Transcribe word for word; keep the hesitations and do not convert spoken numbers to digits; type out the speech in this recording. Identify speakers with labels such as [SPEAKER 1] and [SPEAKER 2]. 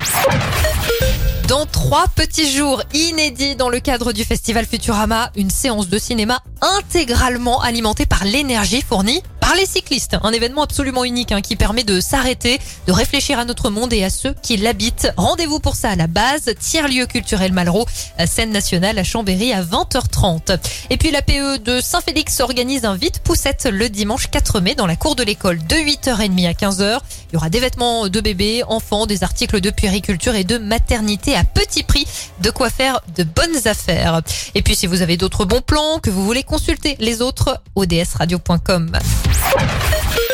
[SPEAKER 1] Dans trois petits jours inédits dans le cadre du festival Futurama, une séance de cinéma intégralement alimentée par l'énergie fournie par les cyclistes. Un événement absolument unique hein, qui permet de s'arrêter, de réfléchir à notre monde et à ceux qui l'habitent. Rendez-vous pour ça à la base, tiers-lieu culturel Malraux, scène nationale à Chambéry à vingt heures trente. Et puis la P E de Saint-Félix organise un vide-poussette le dimanche quatre mai dans la cour de l'école de huit heures trente à quinze heures. Il y aura des vêtements de bébés, enfants, des articles de puériculture et de maternité à petit prix. De quoi faire de bonnes affaires. Et puis si vous avez d'autres bons plans, que vous voulez consulter les autres, o d s radio point com.